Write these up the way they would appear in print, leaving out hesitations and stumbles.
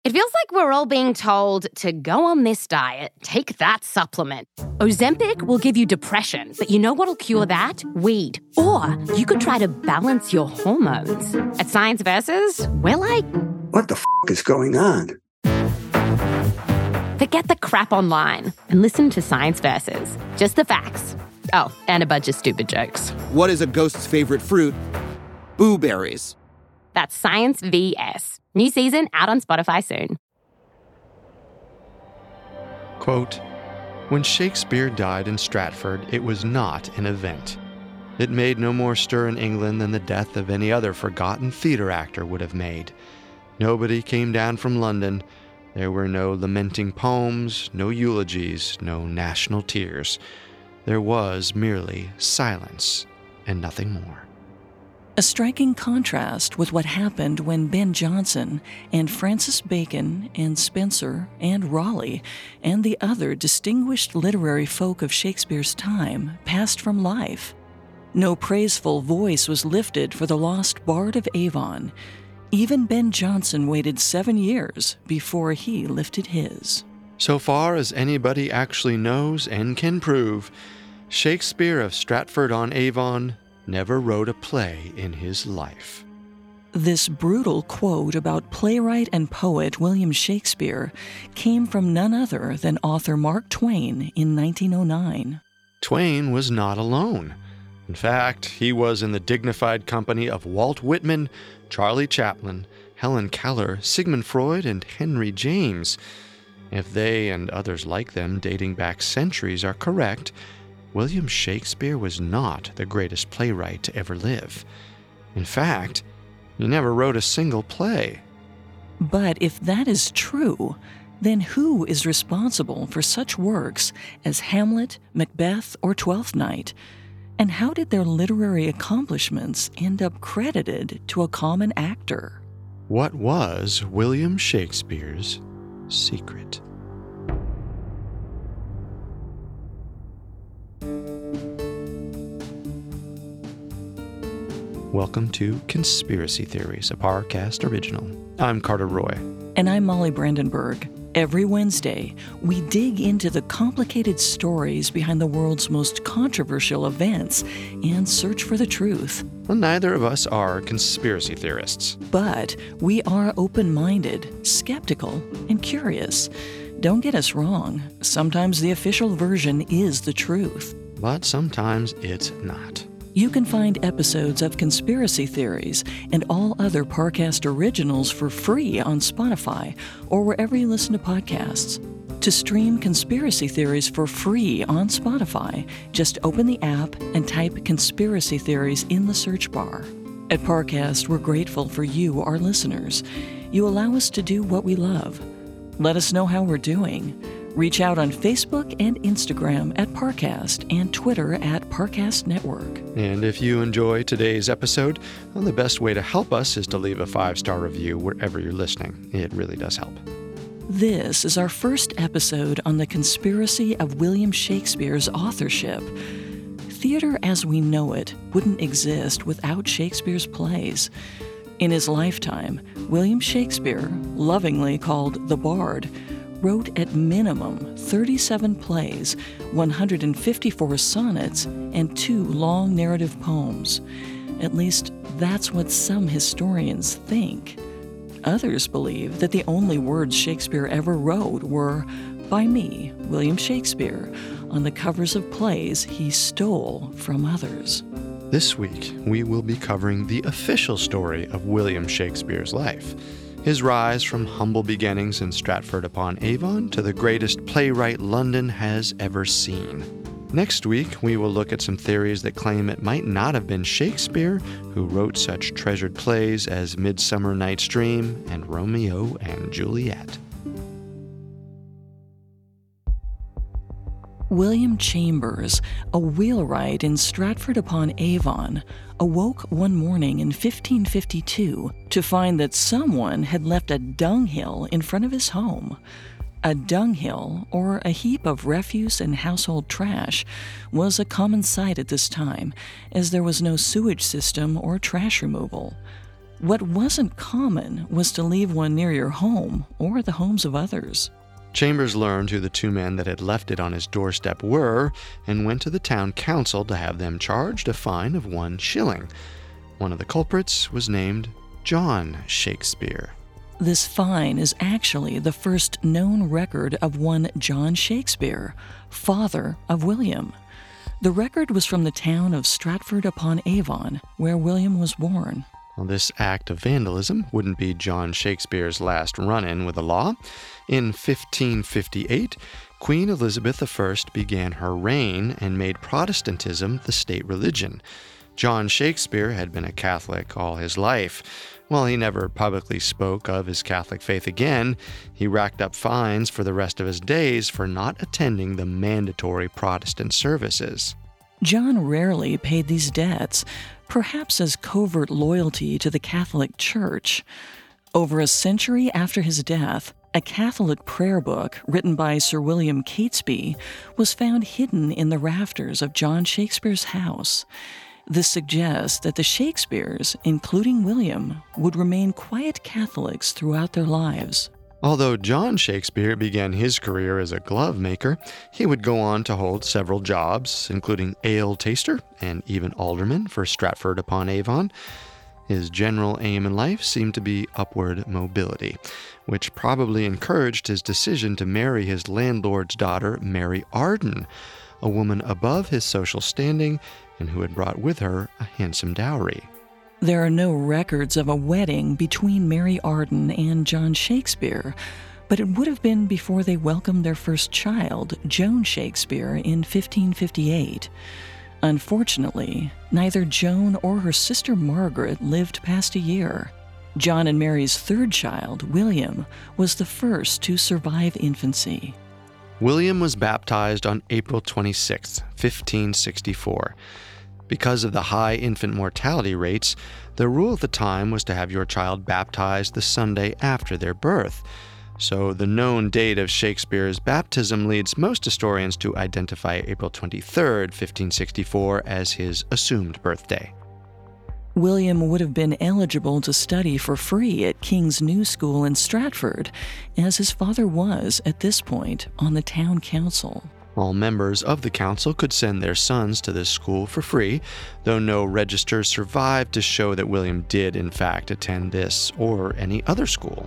It feels like we're all being told to go on this diet, take that supplement. Ozempic will give you depression, but you know what'll cure that? Weed. Or you could try to balance your hormones. At Science Versus, we're like, what the is going on? Forget the crap online and listen to Science Versus. Just the facts. Oh, and a bunch of stupid jokes. What is a ghost's favorite fruit? Blueberries. That's Science VS. New season out on Spotify soon. Quote, when Shakespeare died in Stratford, it was not an event. It made no more stir in England than the death of any other forgotten theater actor would have made. Nobody came down from London. There were no lamenting poems, no eulogies, no national tears. There was merely silence and nothing more. A striking contrast with what happened when Ben Jonson and Francis Bacon and Spenser and Raleigh and the other distinguished literary folk of Shakespeare's time passed from life. No praiseful voice was lifted for the lost Bard of Avon. Even Ben Jonson waited 7 years before he lifted his. So far as anybody actually knows and can prove, Shakespeare of Stratford-on-Avon never wrote a play in his life. This brutal quote about playwright and poet William Shakespeare came from none other than author Mark Twain in 1909. Twain was not alone. In fact, he was in the dignified company of Walt Whitman, Charlie Chaplin, Helen Keller, Sigmund Freud, and Henry James. If they and others like them dating back centuries are correct, William Shakespeare was not the greatest playwright to ever live. In fact, he never wrote a single play. But if that is true, then who is responsible for such works as Hamlet, Macbeth, or Twelfth Night? And how did their literary accomplishments end up credited to a common actor? What was William Shakespeare's secret? Welcome to Conspiracy Theories, a Parcast original. I'm Carter Roy. And I'm Molly Brandenburg. Every Wednesday, we dig into the complicated stories behind the world's most controversial events and search for the truth. Well, neither of us are conspiracy theorists. But we are open-minded, skeptical, and curious. Don't get us wrong. Sometimes the official version is the truth. But sometimes it's not. You can find episodes of Conspiracy Theories and all other Parcast originals for free on Spotify or wherever you listen to podcasts. To stream Conspiracy Theories for free on Spotify, just open the app and type Conspiracy Theories in the search bar. At Parcast, we're grateful for you, our listeners. You allow us to do what we love. Let us know how we're doing. Reach out on Facebook and Instagram at Parcast and Twitter at Parcast Network. And if you enjoy today's episode, well, the best way to help us is to leave a 5-star review wherever you're listening. It really does help. This is our first episode on the conspiracy of William Shakespeare's authorship. Theater as we know it wouldn't exist without Shakespeare's plays. In his lifetime, William Shakespeare, lovingly called the Bard, wrote at minimum 37 plays, 154 sonnets, and 2 long narrative poems. At least that's what some historians think. Others believe that the only words Shakespeare ever wrote were, "By me, William Shakespeare," on the covers of plays he stole from others. This week, we will be covering the official story of William Shakespeare's life. His rise from humble beginnings in Stratford-upon-Avon to the greatest playwright London has ever seen. Next week, we will look at some theories that claim it might not have been Shakespeare who wrote such treasured plays as Midsummer Night's Dream and Romeo and Juliet. William Chambers, a wheelwright in Stratford-upon-Avon, awoke one morning in 1552 to find that someone had left a dunghill in front of his home. A dunghill, or a heap of refuse and household trash, was a common sight at this time, as there was no sewage system or trash removal. What wasn't common was to leave one near your home or the homes of others. Chambers learned who the two men that had left it on his doorstep were and went to the town council to have them charged a fine of 1 shilling. One of the culprits was named John Shakespeare. This fine is actually the first known record of one John Shakespeare, father of William. The record was from the town of Stratford-upon-Avon, where William was born. Well, this act of vandalism wouldn't be John Shakespeare's last run-in with the law. In 1558, Queen Elizabeth I began her reign and made Protestantism the state religion. John Shakespeare had been a Catholic all his life. While he never publicly spoke of his Catholic faith again, he racked up fines for the rest of his days for not attending the mandatory Protestant services. John rarely paid these debts, perhaps as covert loyalty to the Catholic Church. Over a century after his death, a Catholic prayer book written by Sir William Catesby was found hidden in the rafters of John Shakespeare's house. This suggests that the Shakespeares, including William, would remain quiet Catholics throughout their lives. Although John Shakespeare began his career as a glove maker, he would go on to hold several jobs, including ale taster and even alderman for Stratford-upon-Avon. His general aim in life seemed to be upward mobility, which probably encouraged his decision to marry his landlord's daughter, Mary Arden, a woman above his social standing and who had brought with her a handsome dowry. There are no records of a wedding between Mary Arden and John Shakespeare, but it would have been before they welcomed their first child, Joan Shakespeare, in 1558. Unfortunately, neither Joan or her sister Margaret lived past a year. John and Mary's third child, William, was the first to survive infancy. William was baptized on April 26, 1564. Because of the high infant mortality rates, the rule at the time was to have your child baptized the Sunday after their birth. So the known date of Shakespeare's baptism leads most historians to identify April 23, 1564 as his assumed birthday. William would have been eligible to study for free at King's New School in Stratford, as his father was, at this point, on the town council. All members of the council could send their sons to this school for free, though no registers survived to show that William did, in fact, attend this or any other school.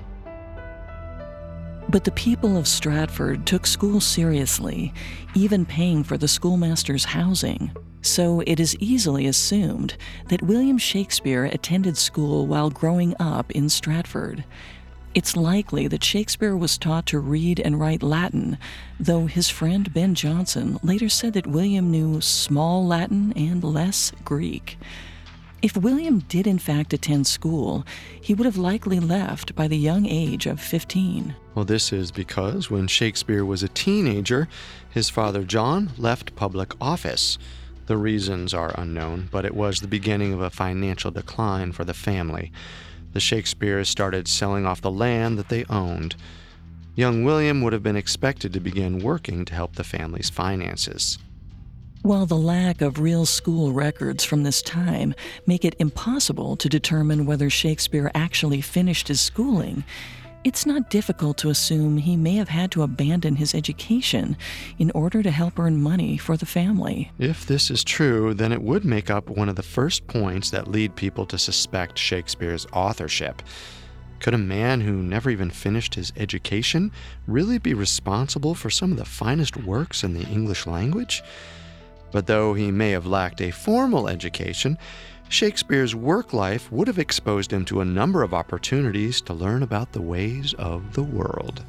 But the people of Stratford took school seriously, even paying for the schoolmaster's housing. So it is easily assumed that William Shakespeare attended school while growing up in Stratford. It's likely that Shakespeare was taught to read and write Latin, though his friend Ben Jonson later said that William knew small Latin and less Greek. If William did in fact attend school, he would have likely left by the young age of 15. Well, this is because when Shakespeare was a teenager, his father John left public office. The reasons are unknown, but it was the beginning of a financial decline for the family. The Shakespeares started selling off the land that they owned. Young William would have been expected to begin working to help the family's finances. While the lack of real school records from this time make it impossible to determine whether Shakespeare actually finished his schooling, it's not difficult to assume he may have had to abandon his education in order to help earn money for the family. If this is true, then it would make up one of the first points that lead people to suspect Shakespeare's authorship. Could a man who never even finished his education really be responsible for some of the finest works in the English language? But though he may have lacked a formal education, Shakespeare's work life would have exposed him to a number of opportunities to learn about the ways of the world.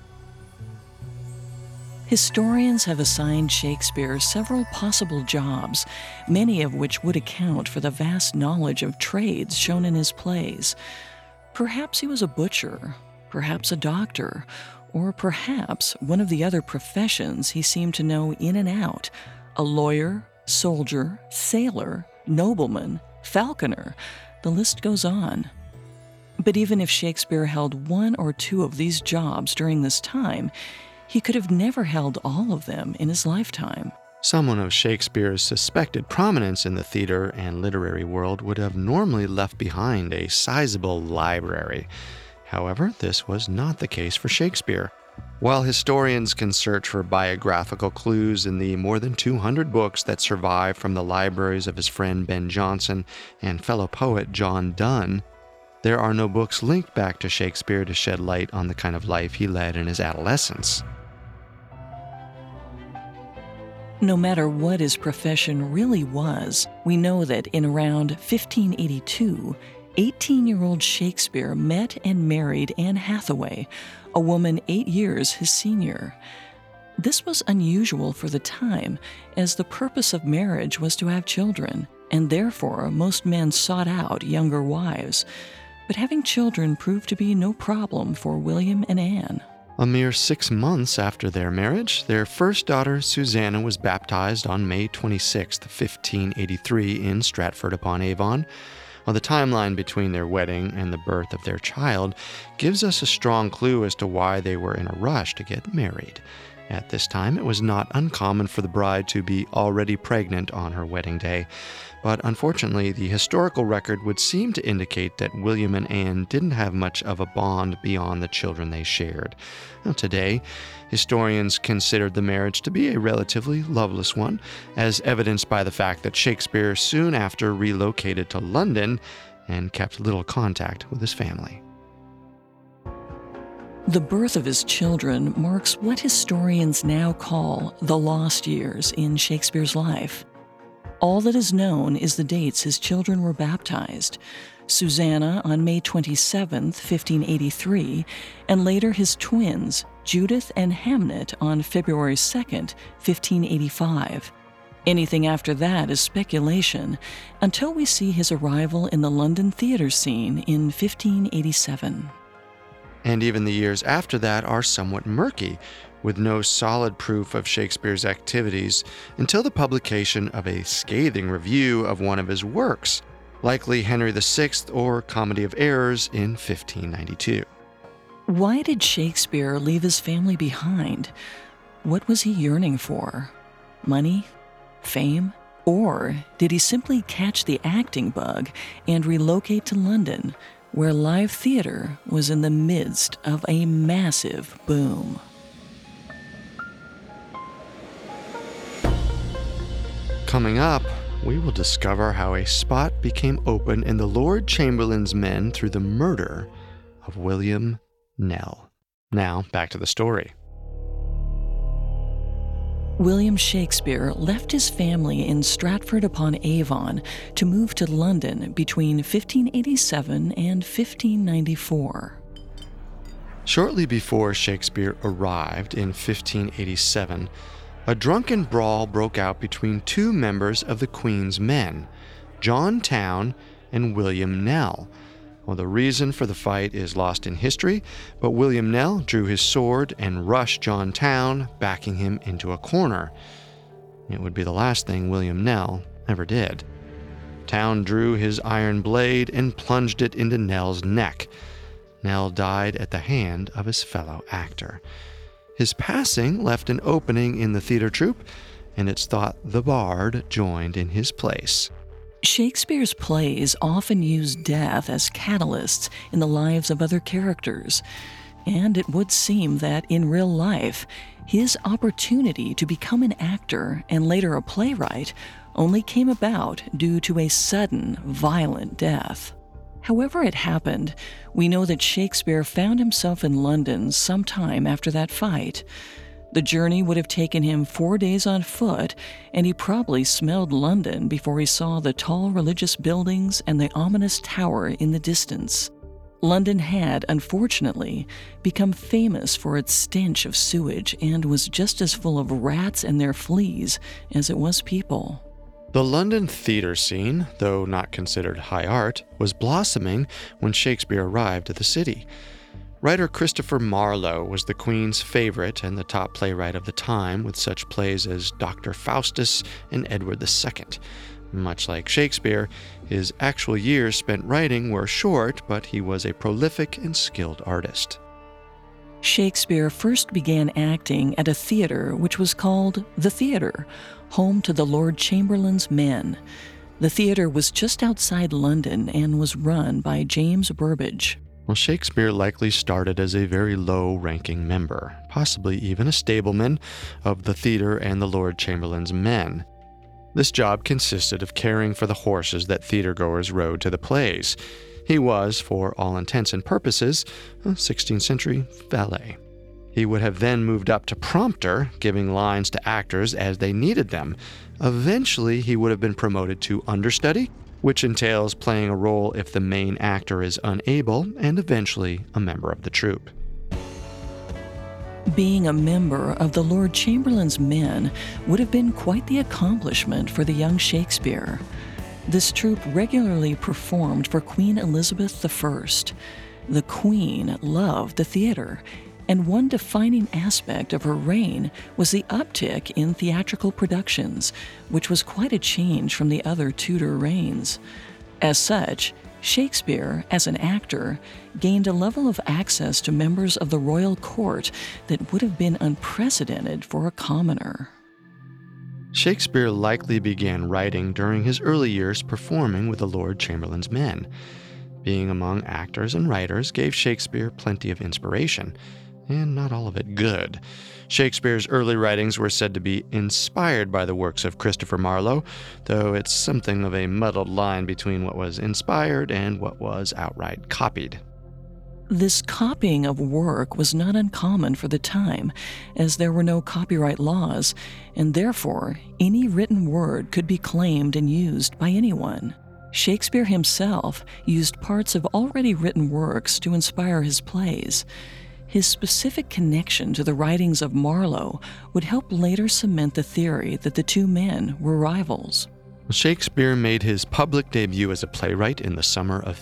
Historians have assigned Shakespeare several possible jobs, many of which would account for the vast knowledge of trades shown in his plays. Perhaps he was a butcher, perhaps a doctor, or perhaps one of the other professions he seemed to know in and out: a lawyer, soldier, sailor, nobleman, falconer. The list goes on. But even if Shakespeare held one or two of these jobs during this time, he could have never held all of them in his lifetime. Someone of Shakespeare's suspected prominence in the theater and literary world would have normally left behind a sizable library. However, this was not the case for Shakespeare. While historians can search for biographical clues in the more than 200 books that survive from the libraries of his friend Ben Jonson and fellow poet John Donne, there are no books linked back to Shakespeare to shed light on the kind of life he led in his adolescence. No matter what his profession really was, we know that in around 1582, 18-year-old Shakespeare met and married Anne Hathaway, a woman 8 years his senior. This was unusual for the time, as the purpose of marriage was to have children, and therefore most men sought out younger wives. But having children proved to be no problem for William and Anne. A mere 6 months after their marriage, their first daughter, Susanna, was baptized on May 26, 1583 in Stratford-upon-Avon. While the timeline between their wedding and the birth of their child gives us a strong clue as to why they were in a rush to get married. At this time, it was not uncommon for the bride to be already pregnant on her wedding day, but unfortunately, the historical record would seem to indicate that William and Anne didn't have much of a bond beyond the children they shared. Now, today, historians considered the marriage to be a relatively loveless one, as evidenced by the fact that Shakespeare soon after relocated to London and kept little contact with his family. The birth of his children marks what historians now call the lost years in Shakespeare's life. All that is known is the dates his children were baptized: Susanna on May 27, 1583, and later his twins, Judith and Hamnet, on February 2, 1585. Anything after that is speculation, until we see his arrival in the London theater scene in 1587. And even the years after that are somewhat murky, with no solid proof of Shakespeare's activities until the publication of a scathing review of one of his works, likely Henry VI or Comedy of Errors in 1592. Why did Shakespeare leave his family behind? What was he yearning for? Money? Fame? Or did he simply catch the acting bug and relocate to London, where live theater was in the midst of a massive boom? Coming up, we will discover how a spot became open in the Lord Chamberlain's men through the murder of William Knell. Now, back to the story. William Shakespeare left his family in Stratford-upon-Avon to move to London between 1587 and 1594. Shortly before Shakespeare arrived in 1587, a drunken brawl broke out between two members of the Queen's men, John Towne and William Knell. Well, the reason for the fight is lost in history, but William Knell drew his sword and rushed John Towne, backing him into a corner. It would be the last thing William Knell ever did. Towne drew his iron blade and plunged it into Knell's neck. Knell died at the hand of his fellow actor. His passing left an opening in the theater troupe, and it's thought the bard joined in his place. Shakespeare's plays often use death as catalysts in the lives of other characters, and it would seem that in real life, his opportunity to become an actor and later a playwright only came about due to a sudden, violent death. However it happened, we know that Shakespeare found himself in London sometime after that fight. The journey would have taken him 4 days on foot, and he probably smelled London before he saw the tall religious buildings and the ominous tower in the distance. London had, unfortunately, become famous for its stench of sewage and was just as full of rats and their fleas as it was people. The London theater scene, though not considered high art, was blossoming when Shakespeare arrived at the city. Writer Christopher Marlowe was the Queen's favorite and the top playwright of the time, with such plays as Dr. Faustus and Edward II. Much like Shakespeare, his actual years spent writing were short, but he was a prolific and skilled artist. Shakespeare first began acting at a theater which was called The Theatre, home to the Lord Chamberlain's Men. The theater was just outside London and was run by James Burbage. Well, Shakespeare likely started as a very low-ranking member, possibly even a stableman, of the theater and the Lord Chamberlain's Men. This job consisted of caring for the horses that theatergoers rode to the plays. He was, for all intents and purposes, a 16th century valet. He would have then moved up to prompter, giving lines to actors as they needed them. Eventually, he would have been promoted to understudy, which entails playing a role if the main actor is unable, and eventually a member of the troupe. Being a member of the Lord Chamberlain's Men would have been quite the accomplishment for the young Shakespeare. This troupe regularly performed for Queen Elizabeth I. The Queen loved the theater, and one defining aspect of her reign was the uptick in theatrical productions, which was quite a change from the other Tudor reigns. As such, Shakespeare, as an actor, gained a level of access to members of the royal court that would have been unprecedented for a commoner. Shakespeare likely began writing during his early years performing with the Lord Chamberlain's Men. Being among actors and writers gave Shakespeare plenty of inspiration, and not all of it good. Shakespeare's early writings were said to be inspired by the works of Christopher Marlowe, though it's something of a muddled line between what was inspired and what was outright copied. This copying of work was not uncommon for the time, as there were no copyright laws, and therefore any written word could be claimed and used by anyone. Shakespeare himself used parts of already written works to inspire his plays. His specific connection to the writings of Marlowe would help later cement the theory that the two men were rivals. Shakespeare made his public debut as a playwright in the summer of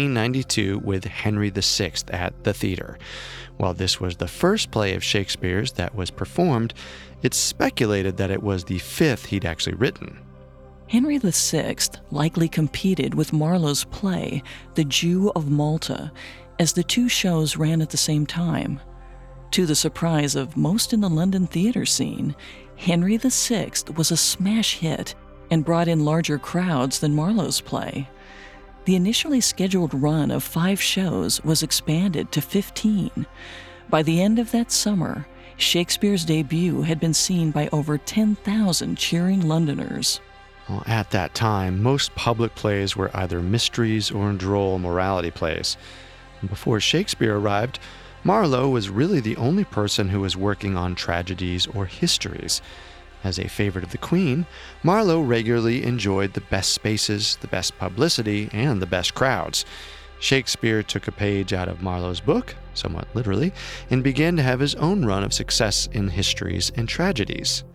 1592 with Henry VI at the theater. While this was the first play of Shakespeare's that was performed, it's speculated that it was the fifth he'd actually written. Henry VI likely competed with Marlowe's play, The Jew of Malta, as the two shows ran at the same time. To the surprise of most in the London theater scene, Henry VI was a smash hit and brought in larger crowds than Marlowe's play. The initially scheduled run of 5 shows was expanded to 15. By the end of that summer, Shakespeare's debut had been seen by over 10,000 cheering Londoners. Well, at that time, most public plays were either mysteries or droll morality plays. And before Shakespeare arrived, Marlowe was really the only person who was working on tragedies or histories. As a favorite of the Queen, Marlowe regularly enjoyed the best spaces, the best publicity, and the best crowds. Shakespeare took a page out of Marlowe's book, somewhat literally, and began to have his own run of success in histories and tragedies.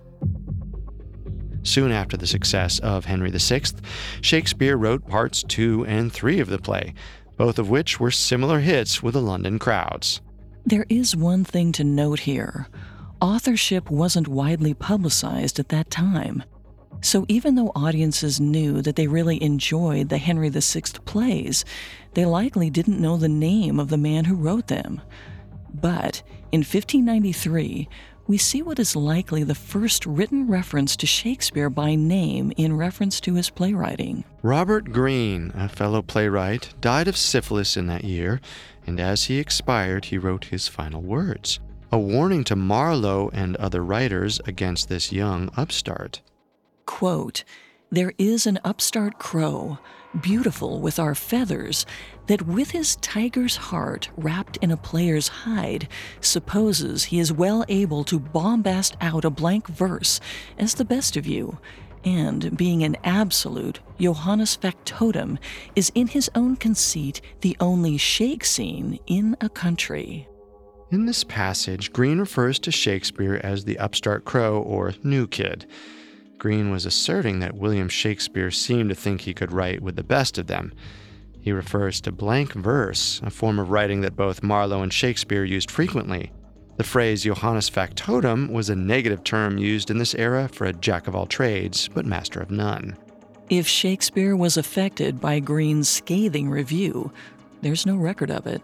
Soon after the success of Henry VI, Shakespeare wrote parts 2 and 3 of the play, both of which were similar hits with the London crowds. There is one thing to note here. Authorship wasn't widely publicized at that time. So even though audiences knew that they really enjoyed the Henry VI plays, they likely didn't know the name of the man who wrote them. But in 1593, we see what is likely the first written reference to Shakespeare by name in reference to his playwriting. Robert Greene, a fellow playwright, died of syphilis in that year, and as he expired, he wrote his final words, a warning to Marlowe and other writers against this young upstart. Quote, "There is an upstart crow, beautiful with our feathers, that with his tiger's heart wrapped in a player's hide, supposes he is well able to bombast out a blank verse as the best of you, and being an absolute Johannes factotum, is in his own conceit the only shake scene in a country." In this passage, Greene refers to Shakespeare as the upstart crow or new kid. Greene was asserting that William Shakespeare seemed to think he could write with the best of them. He refers to blank verse, a form of writing that both Marlowe and Shakespeare used frequently. The phrase Johannes factotum was a negative term used in this era for a jack of all trades, but master of none. If Shakespeare was affected by Greene's scathing review, there's no record of it.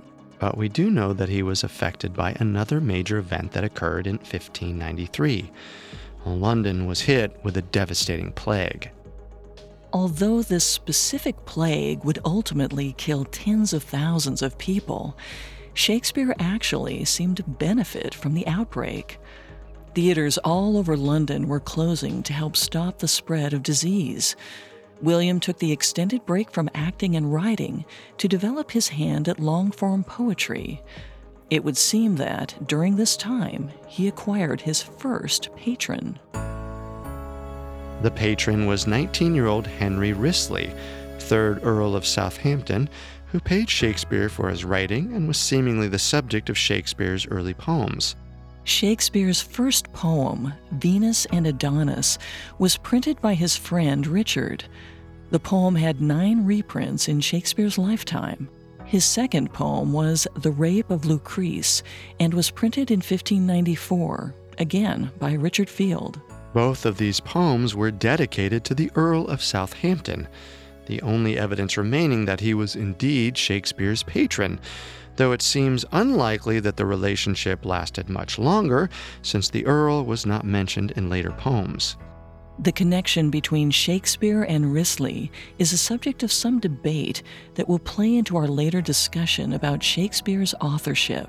but we do know that he was affected by another major event that occurred in 1593. London was hit with a devastating plague. Although this specific plague would ultimately kill tens of thousands of people, Shakespeare actually seemed to benefit from the outbreak. Theaters all over London were closing to help stop the spread of disease. William took the extended break from acting and writing to develop his hand at long-form poetry. It would seem that, during this time, he acquired his first patron. The patron was 19-year-old Henry Wriothesley, 3rd Earl of Southampton, who paid Shakespeare for his writing and was seemingly the subject of Shakespeare's early poems. Shakespeare's first poem, Venus and Adonis, was printed by his friend Richard. The poem had 9 reprints in Shakespeare's lifetime. His second poem was The Rape of Lucrece and was printed in 1594, again by Richard Field. Both of these poems were dedicated to the Earl of Southampton, the only evidence remaining that he was indeed Shakespeare's patron, though it seems unlikely that the relationship lasted much longer, since the Earl was not mentioned in later poems. The connection between Shakespeare and Wriothesley is a subject of some debate that will play into our later discussion about Shakespeare's authorship.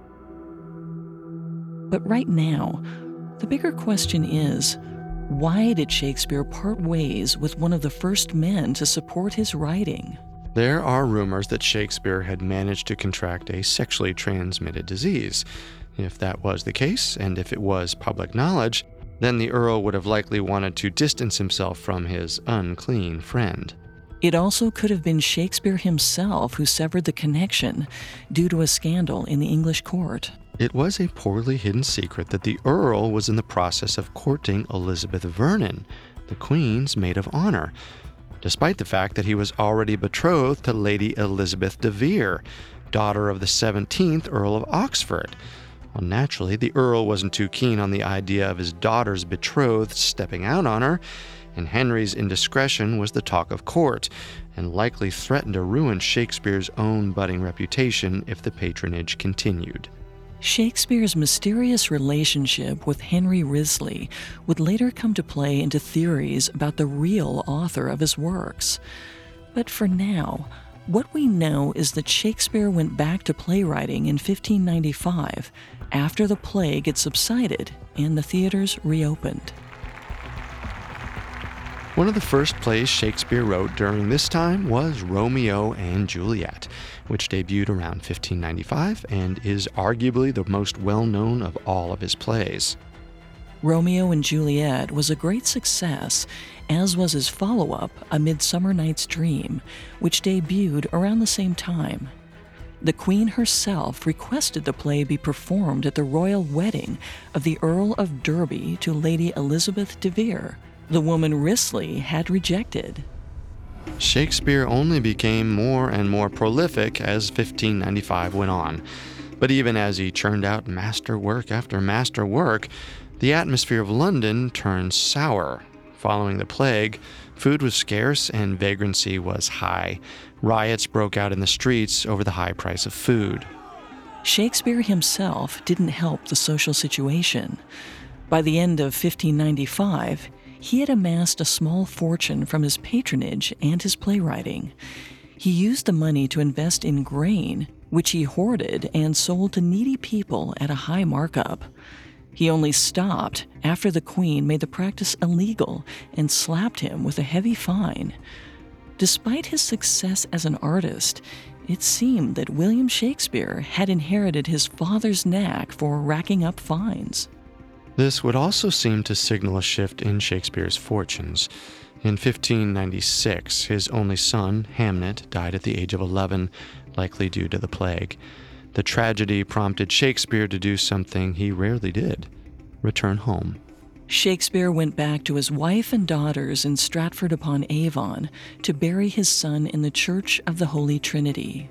But right now, the bigger question is, why did Shakespeare part ways with one of the first men to support his writing? There are rumors that Shakespeare had managed to contract a sexually transmitted disease. If that was the case, and if it was public knowledge, then the Earl would have likely wanted to distance himself from his unclean friend. It also could have been Shakespeare himself who severed the connection due to a scandal in the English court. It was a poorly hidden secret that the Earl was in the process of courting Elizabeth Vernon, the Queen's maid of honor, despite the fact that he was already betrothed to Lady Elizabeth de Vere, daughter of the 17th Earl of Oxford. Well, naturally, the Earl wasn't too keen on the idea of his daughter's betrothed stepping out on her, and Henry's indiscretion was the talk of court, and likely threatened to ruin Shakespeare's own budding reputation if the patronage continued. Shakespeare's mysterious relationship with Henry Wriothesley would later come to play into theories about the real author of his works. But for now, what we know is that Shakespeare went back to playwriting in 1595 after the plague had subsided and the theaters reopened. One of the first plays Shakespeare wrote during this time was Romeo and Juliet, which debuted around 1595 and is arguably the most well-known of all of his plays. Romeo and Juliet was a great success, as was his follow-up, A Midsummer Night's Dream, which debuted around the same time. The Queen herself requested the play be performed at the royal wedding of the Earl of Derby to Lady Elizabeth de Vere, the woman Wriothesley had rejected. Shakespeare only became more and more prolific as 1595 went on. But even as he churned out masterwork after masterwork, the atmosphere of London turned sour. Following the plague, food was scarce and vagrancy was high. Riots broke out in the streets over the high price of food. Shakespeare himself didn't help the social situation. By the end of 1595, he had amassed a small fortune from his patronage and his playwriting. He used the money to invest in grain, which he hoarded and sold to needy people at a high markup. He only stopped after the Queen made the practice illegal and slapped him with a heavy fine. Despite his success as an artist, it seemed that William Shakespeare had inherited his father's knack for racking up fines. This would also seem to signal a shift in Shakespeare's fortunes. In 1596, his only son, Hamnet, died at the age of 11, likely due to the plague. The tragedy prompted Shakespeare to do something he rarely did: return home. Shakespeare went back to his wife and daughters in Stratford-upon-Avon to bury his son in the Church of the Holy Trinity.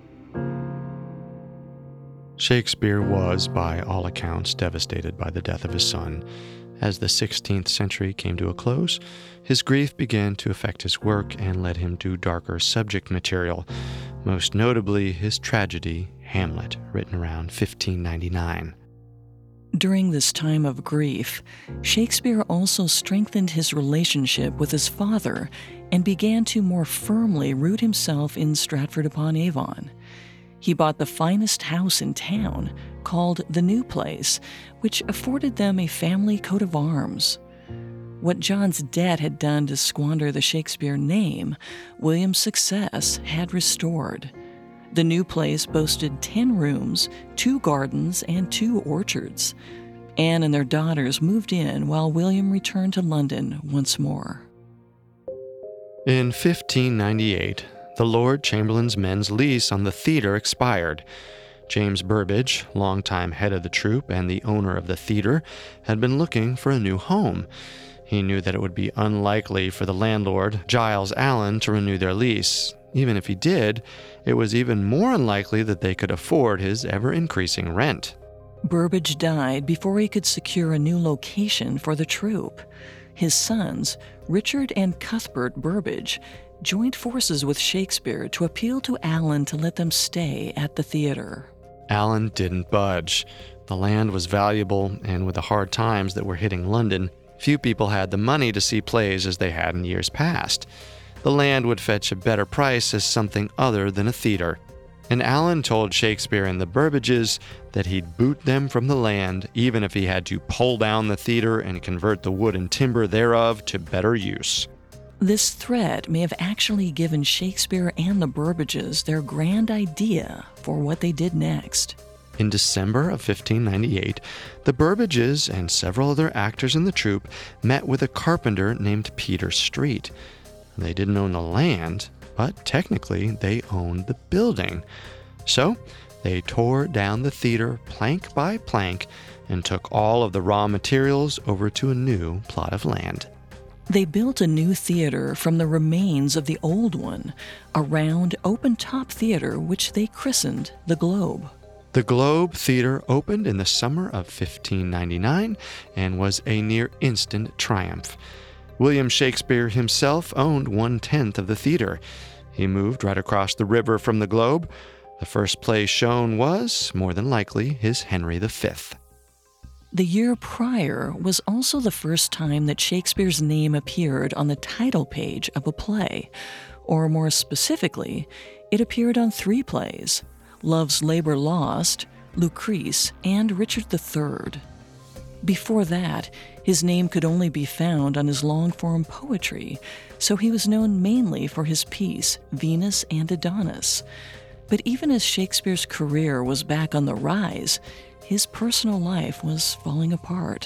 Shakespeare was, by all accounts, devastated by the death of his son. As the 16th century came to a close, his grief began to affect his work and led him to darker subject material, most notably his tragedy, Hamlet, written around 1599. During this time of grief, Shakespeare also strengthened his relationship with his father and began to more firmly root himself in Stratford-upon-Avon. He bought the finest house in town, called the New Place, which afforded them a family coat of arms. What John's debt had done to squander the Shakespeare name, William's success had restored. The New Place boasted 10 rooms, 2 gardens, and 2 orchards. Anne and their daughters moved in while William returned to London once more. In 1598, the Lord Chamberlain's men's lease on the theater expired. James Burbage, longtime head of the troupe and the owner of the theater, had been looking for a new home. He knew that it would be unlikely for the landlord, Giles Allen, to renew their lease. Even if he did, it was even more unlikely that they could afford his ever-increasing rent. Burbage died before he could secure a new location for the troupe. His sons, Richard and Cuthbert Burbage, joined forces with Shakespeare to appeal to Allen to let them stay at the theater. Allen didn't budge. The land was valuable, and with the hard times that were hitting London, few people had the money to see plays as they had in years past. The land would fetch a better price as something other than a theater. And Allen told Shakespeare and the Burbages that he'd boot them from the land, even if he had to pull down the theater and convert the wood and timber thereof to better use. This threat may have actually given Shakespeare and the Burbages their grand idea for what they did next. In December of 1598, the Burbages and several other actors in the troupe met with a carpenter named Peter Street. They didn't own the land, but technically they owned the building. So they tore down the theater plank by plank and took all of the raw materials over to a new plot of land. They built a new theater from the remains of the old one, a round, open-top theater which they christened the Globe. The Globe Theater opened in the summer of 1599 and was a near instant triumph. William Shakespeare himself owned 1/10 of the theater. He moved right across the river from the Globe. The first play shown was, more than likely, his Henry V. The year prior was also the first time that Shakespeare's name appeared on the title page of a play, or more specifically, it appeared on 3 plays: Love's Labor Lost, Lucrece, and Richard III. Before that, his name could only be found on his long-form poetry, so he was known mainly for his piece, Venus and Adonis. But even as Shakespeare's career was back on the rise, his personal life was falling apart.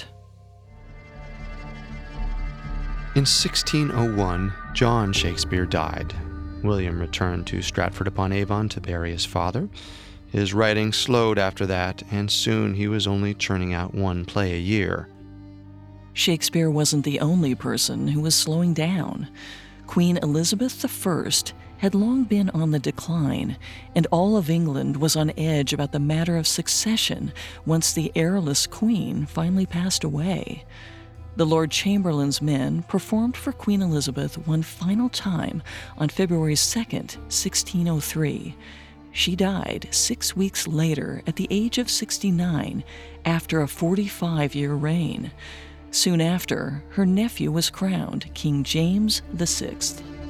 In 1601, John Shakespeare died. William returned to Stratford-upon-Avon to bury his father. His writing slowed after that, and soon he was only churning out 1 play a year. Shakespeare wasn't the only person who was slowing down. Queen Elizabeth I had long been on the decline, and all of England was on edge about the matter of succession once the heirless queen finally passed away. The Lord Chamberlain's men performed for Queen Elizabeth one final time on February 2nd, 1603. She died 6 weeks later at the age of 69 after a 45-year reign. Soon after, her nephew was crowned King James VI.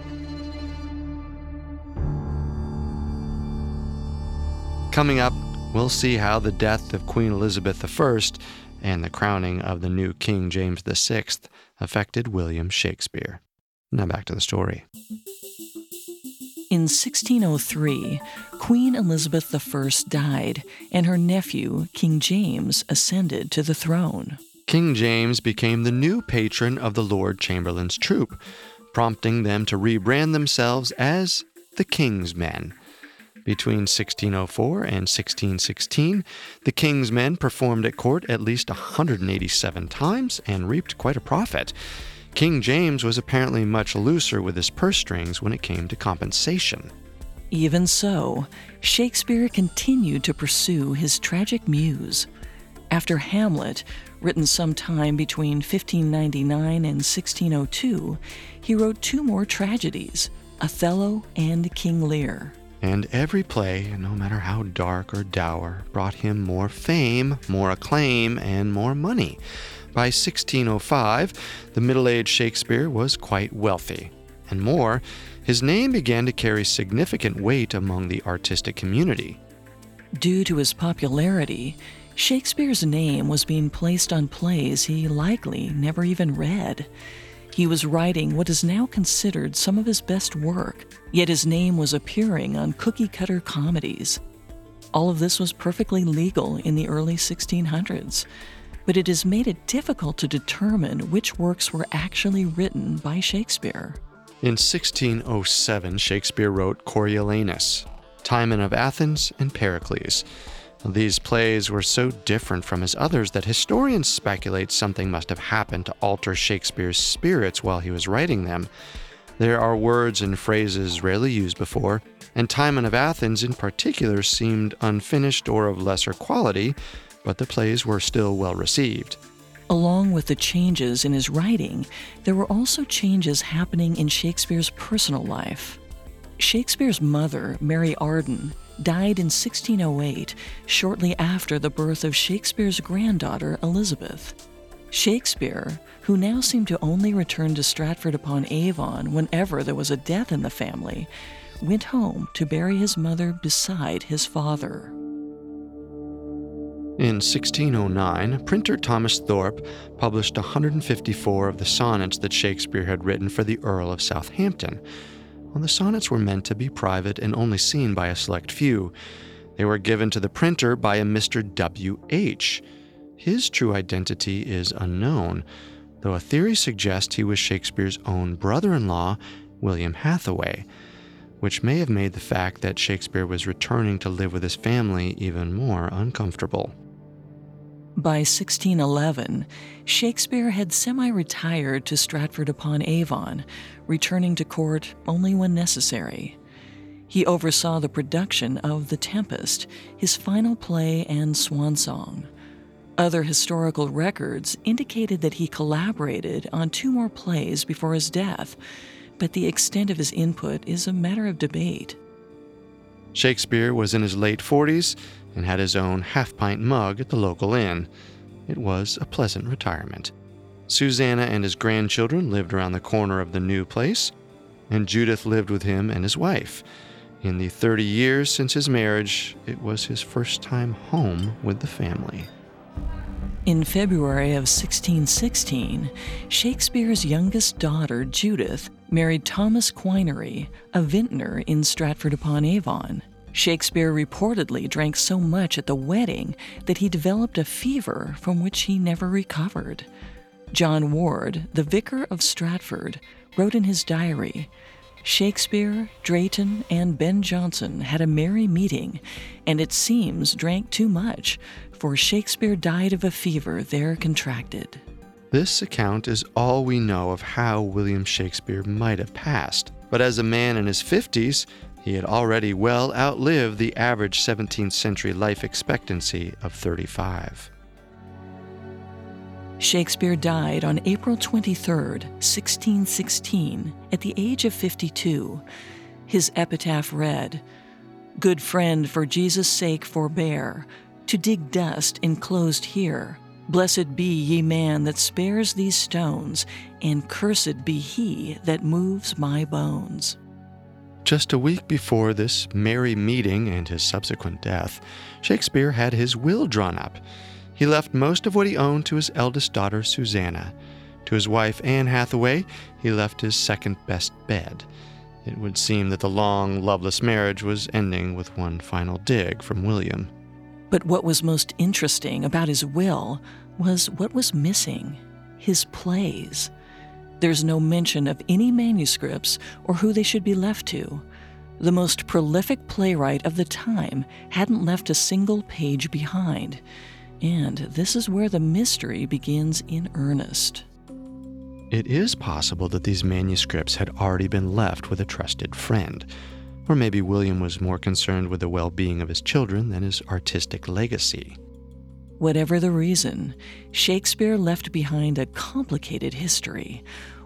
Coming up, we'll see how the death of Queen Elizabeth I and the crowning of the new King James VI affected William Shakespeare. Now back to the story. In 1603, Queen Elizabeth I died, and her nephew, King James, ascended to the throne. King James became the new patron of the Lord Chamberlain's troupe, prompting them to rebrand themselves as the King's Men. Between 1604 and 1616, the King's Men performed at court at least 187 times and reaped quite a profit. King James was apparently much looser with his purse strings when it came to compensation. Even so, Shakespeare continued to pursue his tragic muse. After Hamlet, written sometime between 1599 and 1602, he wrote 2 more tragedies, Othello and King Lear. And every play, no matter how dark or dour, brought him more fame, more acclaim, and more money. By 1605, the middle-aged Shakespeare was quite wealthy. And more, his name began to carry significant weight among the artistic community. Due to his popularity, Shakespeare's name was being placed on plays he likely never even read. He was writing what is now considered some of his best work, yet his name was appearing on cookie-cutter comedies. All of this was perfectly legal in the early 1600s, but it has made it difficult to determine which works were actually written by Shakespeare. In 1607, Shakespeare wrote Coriolanus, Timon of Athens, and Pericles. These plays were so different from his others that historians speculate something must have happened to alter Shakespeare's spirits while he was writing them. There are words and phrases rarely used before, and Timon of Athens in particular seemed unfinished or of lesser quality, but the plays were still well received. Along with the changes in his writing, there were also changes happening in Shakespeare's personal life. Shakespeare's mother, Mary Arden, died in 1608, shortly after the birth of Shakespeare's granddaughter, Elizabeth. Shakespeare, who now seemed to only return to Stratford-upon-Avon whenever there was a death in the family, went home to bury his mother beside his father. In 1609, printer Thomas Thorpe published 154 of the sonnets that Shakespeare had written for the Earl of Southampton. Well, the sonnets were meant to be private and only seen by a select few. They were given to the printer by a Mr. W.H. His true identity is unknown, though a theory suggests he was Shakespeare's own brother-in-law, William Hathaway, which may have made the fact that Shakespeare was returning to live with his family even more uncomfortable. By 1611, Shakespeare had semi-retired to Stratford-upon-Avon, returning to court only when necessary. He oversaw the production of The Tempest, his final play and swan song. Other historical records indicated that he collaborated on 2 more plays before his death, but the extent of his input is a matter of debate. Shakespeare was in his late 40s and had his own half-pint mug at the local inn. It was a pleasant retirement. Susanna and his grandchildren lived around the corner of the new place, and Judith lived with him and his wife. In the 30 years since his marriage, it was his first time home with the family. In February of 1616, Shakespeare's youngest daughter, Judith, married Thomas Quinery, a vintner in Stratford-upon-Avon. Shakespeare reportedly drank so much at the wedding that he developed a fever from which he never recovered. John Ward, the vicar of Stratford, wrote in his diary, "Shakespeare, Drayton, and Ben Jonson had a merry meeting, and it seems drank too much, for Shakespeare died of a fever there contracted." This account is all we know of how William Shakespeare might have passed, but as a man in his 50s, he had already well outlived the average 17th century life expectancy of 35. Shakespeare died on April 23, 1616, at the age of 52. His epitaph read, "Good friend, for Jesus' sake forbear, to dig dust enclosed here. Blessed be ye man that spares these stones, and cursed be he that moves my bones." Just a week before this merry meeting and his subsequent death, Shakespeare had his will drawn up. He left most of what he owned to his eldest daughter, Susanna. To his wife, Anne Hathaway, he left his second-best bed. It would seem that the long, loveless marriage was ending with one final dig from William. But what was most interesting about his will was what was missing: his plays. There's no mention of any manuscripts or who they should be left to. The most prolific playwright of the time hadn't left a single page behind. And this is where the mystery begins in earnest. It is possible that these manuscripts had already been left with a trusted friend. Or maybe William was more concerned with the well-being of his children than his artistic legacy. Whatever the reason, Shakespeare left behind a complicated history,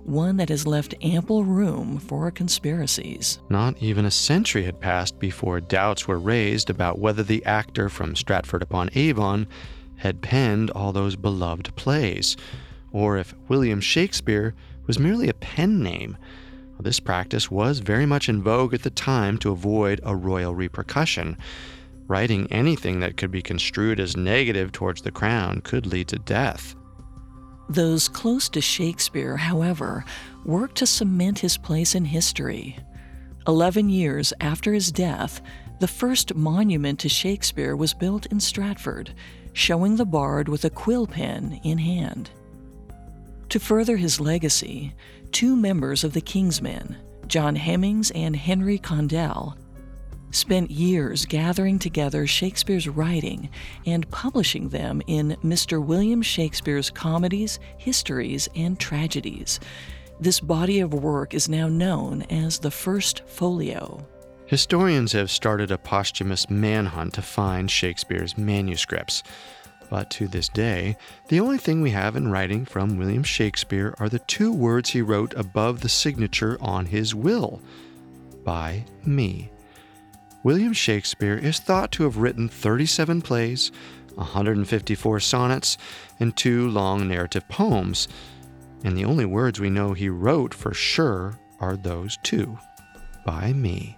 one that has left ample room for conspiracies. Not even a century had passed before doubts were raised about whether the actor from Stratford-upon-Avon had penned all those beloved plays, or if William Shakespeare was merely a pen name. This practice was very much in vogue at the time to avoid a royal repercussion. Writing anything that could be construed as negative towards the crown could lead to death. Those close to Shakespeare, however, worked to cement his place in history. 11 years after his death, the first monument to Shakespeare was built in Stratford, showing the bard with a quill pen in hand. To further his legacy, 2 members of the King's Men, John Hemmings and Henry Condell, spent years gathering together Shakespeare's writing and publishing them in Mr. William Shakespeare's Comedies, Histories, and Tragedies. This body of work is now known as the First Folio. Historians have started a posthumous manhunt to find Shakespeare's manuscripts. But to this day, the only thing we have in writing from William Shakespeare are the 2 words he wrote above the signature on his will: by me. William Shakespeare is thought to have written 37 plays, 154 sonnets, and 2 long narrative poems, and the only words we know he wrote for sure are those 2, by me.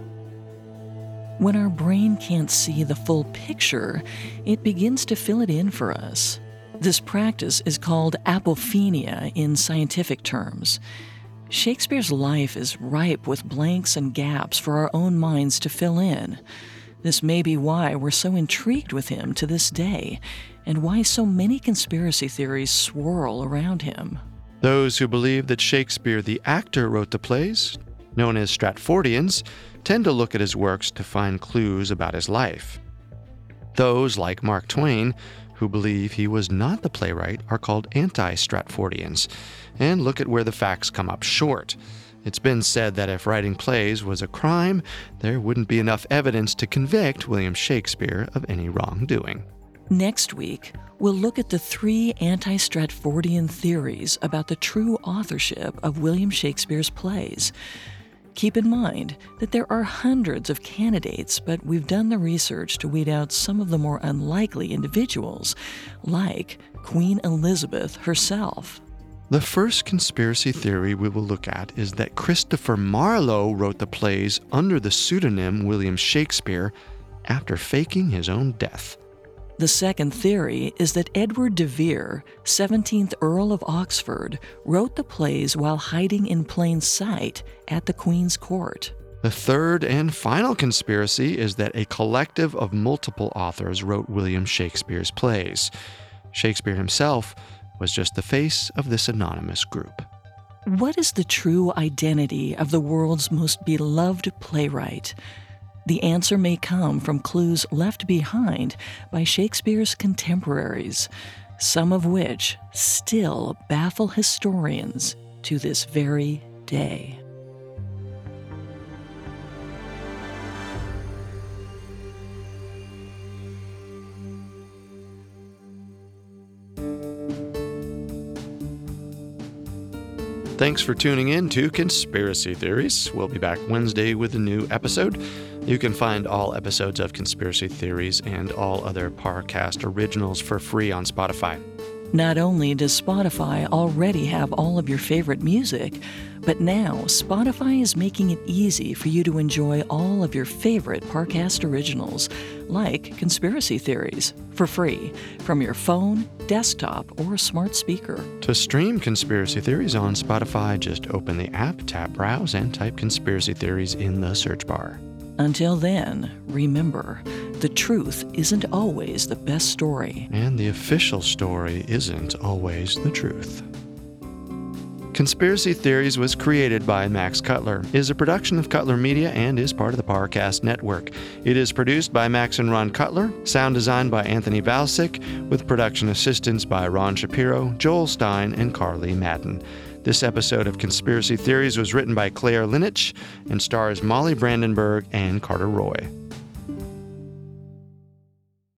When our brain can't see the full picture, it begins to fill it in for us. This practice is called apophenia in scientific terms. Shakespeare's life is ripe with blanks and gaps for our own minds to fill in. This may be why we're so intrigued with him to this day, and why so many conspiracy theories swirl around him. Those who believe that Shakespeare the actor wrote the plays, known as Stratfordians, tend to look at his works to find clues about his life. Those, like Mark Twain, who believe he was not the playwright, are called anti-Stratfordians, and look at where the facts come up short. It's been said that if writing plays was a crime, there wouldn't be enough evidence to convict William Shakespeare of any wrongdoing. Next week, we'll look at the 3 anti-Stratfordian theories about the true authorship of William Shakespeare's plays. Keep in mind that there are hundreds of candidates, but we've done the research to weed out some of the more unlikely individuals, like Queen Elizabeth herself. The first conspiracy theory we will look at is that Christopher Marlowe wrote the plays under the pseudonym William Shakespeare after faking his own death. The second theory is that Edward de Vere, 17th Earl of Oxford, wrote the plays while hiding in plain sight at the Queen's court. The third and final conspiracy is that a collective of multiple authors wrote William Shakespeare's plays. Shakespeare himself was just the face of this anonymous group. What is the true identity of the world's most beloved playwright? The answer may come from clues left behind by Shakespeare's contemporaries, some of which still baffle historians to this very day. Thanks for tuning in to Conspiracy Theories. We'll be back Wednesday with a new episode. You can find all episodes of Conspiracy Theories and all other Parcast originals for free on Spotify. Not only does Spotify already have all of your favorite music, but now Spotify is making it easy for you to enjoy all of your favorite Parcast originals, like Conspiracy Theories, for free from your phone, desktop, or smart speaker. To stream Conspiracy Theories on Spotify, just open the app, tap Browse, and type Conspiracy Theories in the search bar. Until then, remember, the truth isn't always the best story. And the official story isn't always the truth. Conspiracy Theories was created by Max Cutler, is a production of Cutler Media, and is part of the Parcast Network. It is produced by Max and Ron Cutler, sound designed by Anthony Valsic, with production assistance by Ron Shapiro, Joel Stein, and Carly Madden. This episode of Conspiracy Theories was written by Claire Linich and stars Molly Brandenburg and Carter Roy.